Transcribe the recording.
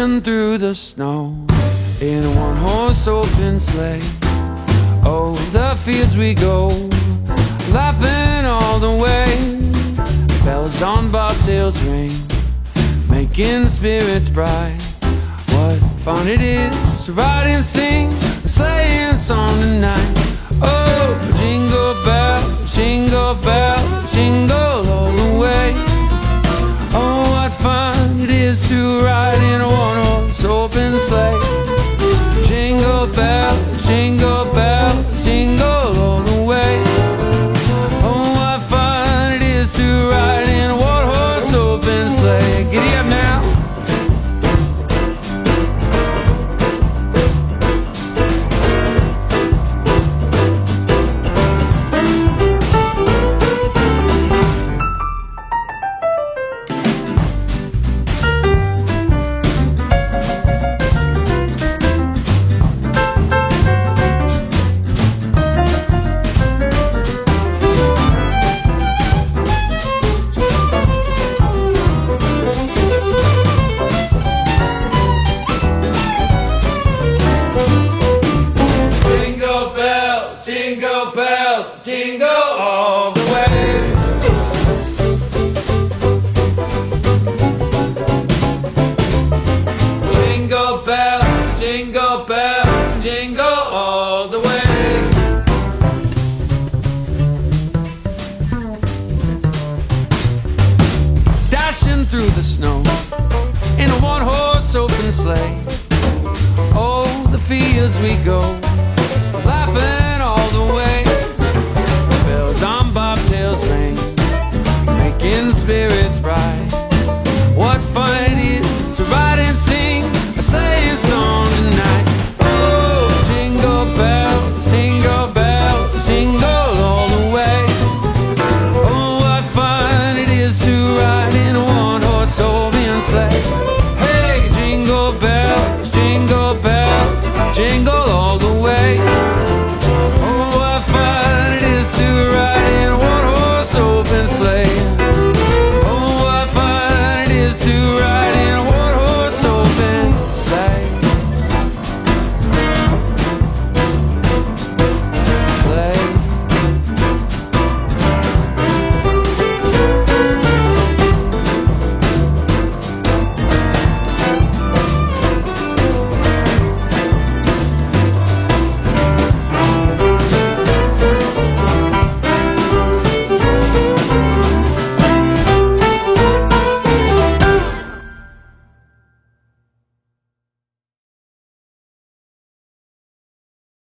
dashing through the snow in a one-horse open sleigh. Oh, the fields we go, laughing all the way. Bells on bobtails ring, making spirits bright. What fun it is to ride and sing a sleighing song tonight. Oh, jingle bell, jingle bell, jingle all the way. Oh, what fun it is to ride in a one-horse open sleigh. Jingle bell, jingle bell, jingle all the way. Oh, what fun it is to ride in a one-horse open sleigh. Giddy up now. Jingle bells, jingle all the way. Jingle bells, jingle bells, jingle all the way. Dashing through the snow in a one-horse open sleigh. Oh, the fields we go,